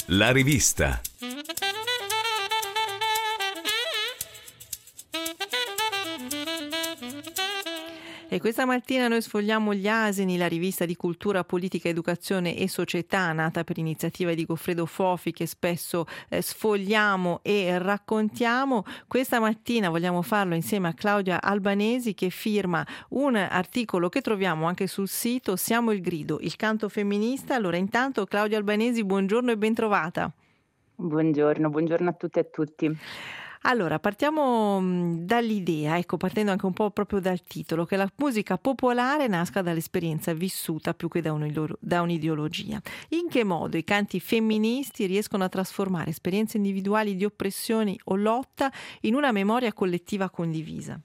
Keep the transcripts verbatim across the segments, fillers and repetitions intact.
La rivista. E questa mattina noi sfogliamo Gli Asini, la rivista di cultura, politica, educazione e società, nata per iniziativa di Goffredo Fofi, che spesso eh, sfogliamo e raccontiamo. Questa mattina vogliamo farlo insieme a Claudia Albanesi, che firma un articolo che troviamo anche sul sito Siamo il grido, il canto femminista. Allora, intanto Claudia Albanesi, buongiorno e bentrovata. Buongiorno, buongiorno a tutte e a tutti. Allora, partiamo mh, dall'idea, ecco, partendo anche un po' proprio dal titolo, che la musica popolare nasca dall'esperienza vissuta più che da, un, da un'ideologia. In che modo i canti femministi riescono a trasformare esperienze individuali di oppressioni o lotta in una memoria collettiva condivisa?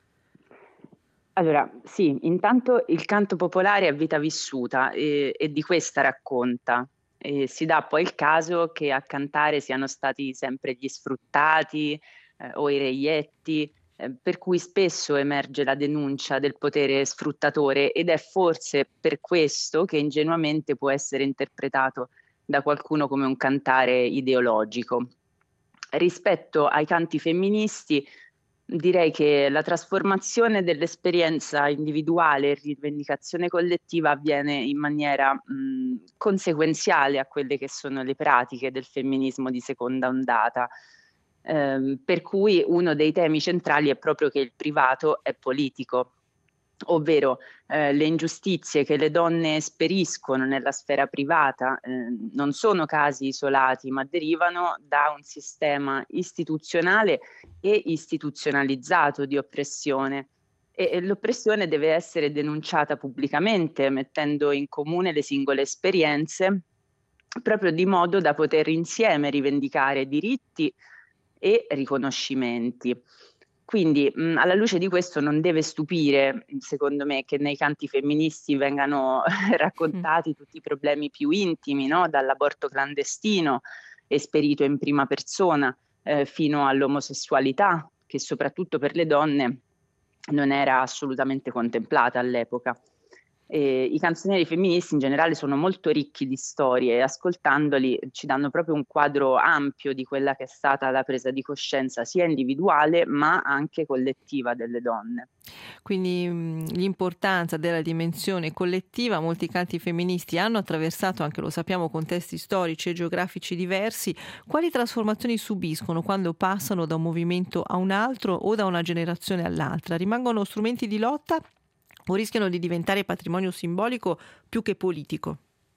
Allora, sì, intanto il canto popolare è vita vissuta e, e di questa racconta. E si dà poi il caso che a cantare siano stati sempre gli sfruttati eh, o i reietti, eh, per cui spesso emerge la denuncia del potere sfruttatore, ed è forse per questo che ingenuamente può essere interpretato da qualcuno come un cantare ideologico. Rispetto ai canti femministi, direi che la trasformazione dell'esperienza individuale e rivendicazione collettiva avviene in maniera mh, conseguenziale a quelle che sono le pratiche del femminismo di seconda ondata, ehm, per cui uno dei temi centrali è proprio che il privato è politico, ovvero eh, le ingiustizie che le donne esperiscono nella sfera privata eh, non sono casi isolati, ma derivano da un sistema istituzionale e istituzionalizzato di oppressione. E, e l'oppressione deve essere denunciata pubblicamente, mettendo in comune le singole esperienze, proprio di modo da poter insieme rivendicare diritti e riconoscimenti. Quindi mh, alla luce di questo non deve stupire, secondo me, che nei canti femministi vengano raccontati tutti i problemi più intimi, no? Dall'aborto clandestino, esperito in prima persona, eh, fino all'omosessualità, che soprattutto per le donne non era assolutamente contemplata all'epoca. E i canzonieri femministi in generale sono molto ricchi di storie e ascoltandoli ci danno proprio un quadro ampio di quella che è stata la presa di coscienza sia individuale ma anche collettiva delle donne. Quindi mh, l'importanza della dimensione collettiva, molti canti femministi hanno attraversato, anche lo sappiamo, contesti storici e geografici diversi. Quali trasformazioni subiscono quando passano da un movimento a un altro o da una generazione all'altra? Rimangono strumenti di lotta o rischiano di diventare patrimonio simbolico più che politico?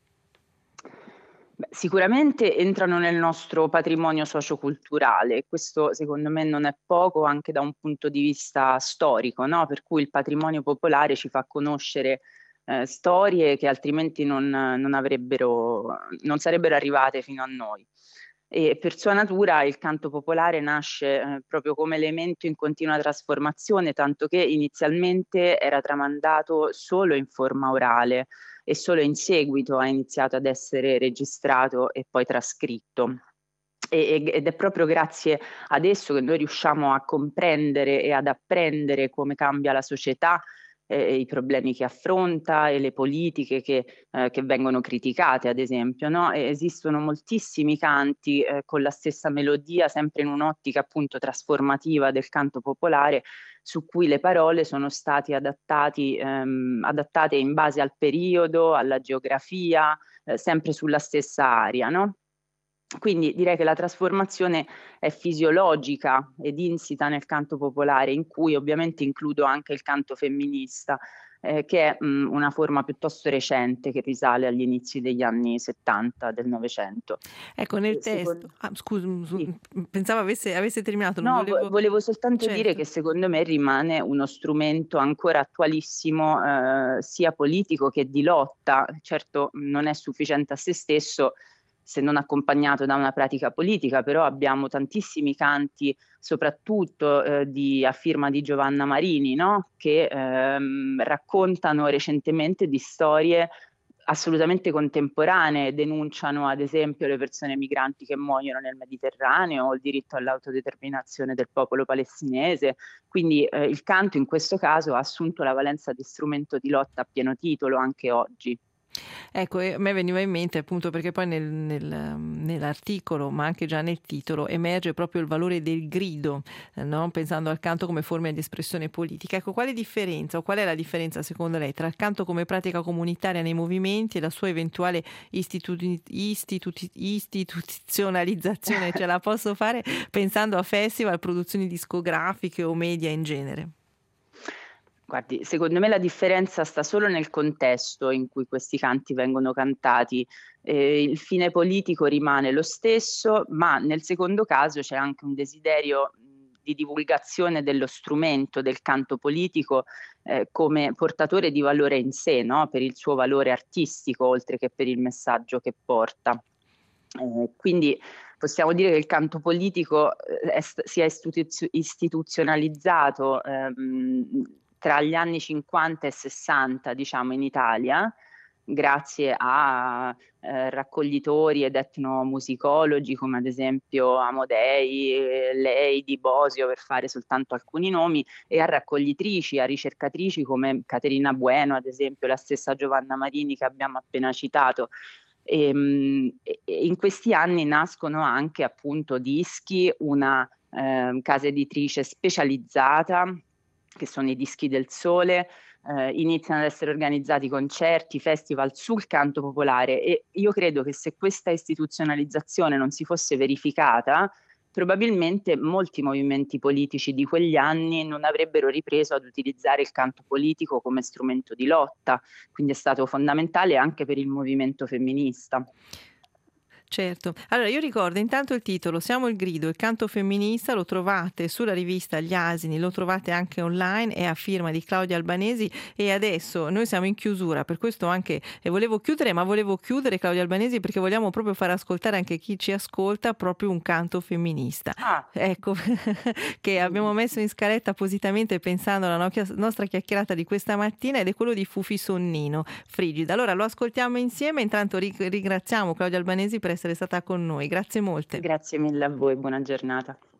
Beh, sicuramente entrano nel nostro patrimonio socioculturale, questo secondo me non è poco anche da un punto di vista storico, no? Per cui il patrimonio popolare ci fa conoscere eh, storie che altrimenti non, non avrebbero, non sarebbero arrivate fino a noi. E per sua natura il canto popolare nasce eh, proprio come elemento in continua trasformazione, tanto che inizialmente era tramandato solo in forma orale e solo in seguito ha iniziato ad essere registrato e poi trascritto. E, ed è proprio grazie ad esso che noi riusciamo a comprendere e ad apprendere come cambia la società, eh, i problemi che affronta e le politiche che, eh, che vengono criticate, ad esempio, no? E esistono moltissimi canti eh, con la stessa melodia, sempre in un'ottica appunto trasformativa del canto popolare, su cui le parole sono state adattati, ehm, adattate in base al periodo, alla geografia, eh, sempre sulla stessa area, no? Quindi direi che la trasformazione è fisiologica ed insita nel canto popolare, in cui ovviamente includo anche il canto femminista, eh, che è mh, una forma piuttosto recente che risale agli inizi degli anni settanta del Novecento. Ecco, nel E testo, secondo... ah, scusa, sì. pensavo avesse, avesse terminato, non No, vo- volevo... volevo soltanto Certo. dire che secondo me rimane uno strumento ancora attualissimo, eh, sia politico che di lotta. Certo, non è sufficiente a se stesso se non accompagnato da una pratica politica, però abbiamo tantissimi canti, soprattutto eh, di, a firma di Giovanna Marini, no? Che ehm, raccontano recentemente di storie assolutamente contemporanee, denunciano ad esempio le persone migranti che muoiono nel Mediterraneo o il diritto all'autodeterminazione del popolo palestinese. Quindi eh, il canto in questo caso ha assunto la valenza di strumento di lotta a pieno titolo anche oggi. Ecco, e a me veniva in mente appunto perché poi nel, nel, nell'articolo, ma anche già nel titolo, emerge proprio il valore del grido, eh, no? Pensando al canto come forma di espressione politica. Ecco, quale differenza o qual è la differenza secondo lei tra il canto come pratica comunitaria nei movimenti e la sua eventuale istitu- istitu- istituzionalizzazione? Ce la posso fare pensando a festival, produzioni discografiche o media in genere? Guardi, secondo me la differenza sta solo nel contesto in cui questi canti vengono cantati. Eh, il fine politico rimane lo stesso, ma nel secondo caso c'è anche un desiderio mh, di divulgazione dello strumento del canto politico eh, come portatore di valore in sé, no? Per il suo valore artistico, oltre che per il messaggio che porta. Eh, quindi possiamo dire che il canto politico eh, è, si è istituzio- istituzionalizzato ehm, tra gli anni cinquanta e sessanta, diciamo, in Italia, grazie a eh, raccoglitori ed etnomusicologi come ad esempio Amodei, eh, Leidi, Bosio, per fare soltanto alcuni nomi, e a raccoglitrici, a ricercatrici come Caterina Bueno, ad esempio, la stessa Giovanna Marini che abbiamo appena citato. E, mh, e in questi anni nascono anche appunto dischi, una eh, casa editrice specializzata che sono i Dischi del Sole, eh, iniziano ad essere organizzati concerti, festival sul canto popolare, e io credo che se questa istituzionalizzazione non si fosse verificata, probabilmente molti movimenti politici di quegli anni non avrebbero ripreso ad utilizzare il canto politico come strumento di lotta, quindi è stato fondamentale anche per il movimento femminista. Certo. Allora io ricordo intanto il titolo Siamo il grido, il canto femminista, lo trovate sulla rivista Gli Asini, lo trovate anche online, è a firma di Claudia Albanesi, e adesso noi siamo in chiusura, per questo anche e volevo chiudere, ma volevo chiudere Claudia Albanesi perché vogliamo proprio far ascoltare anche chi ci ascolta proprio un canto femminista. Ah. Ecco, che abbiamo messo in scaletta appositamente pensando alla no- nostra chiacchierata di questa mattina, ed è quello di Fufi Sonnino, Frigida. Allora lo ascoltiamo insieme, intanto ri- ringraziamo Claudia Albanesi per essere stata con noi. Grazie molte. Grazie mille a voi, buona giornata.